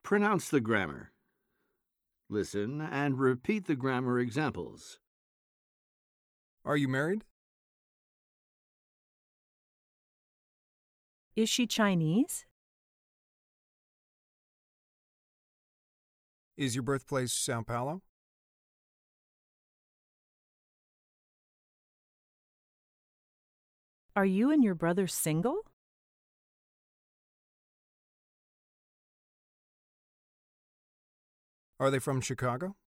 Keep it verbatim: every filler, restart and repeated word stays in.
Pronounce the grammar. Listen and repeat the grammar examples. Are you married? Is she Chinese? Is your birthplace Sao Paulo? Are you and your brother single? Are they from Chicago?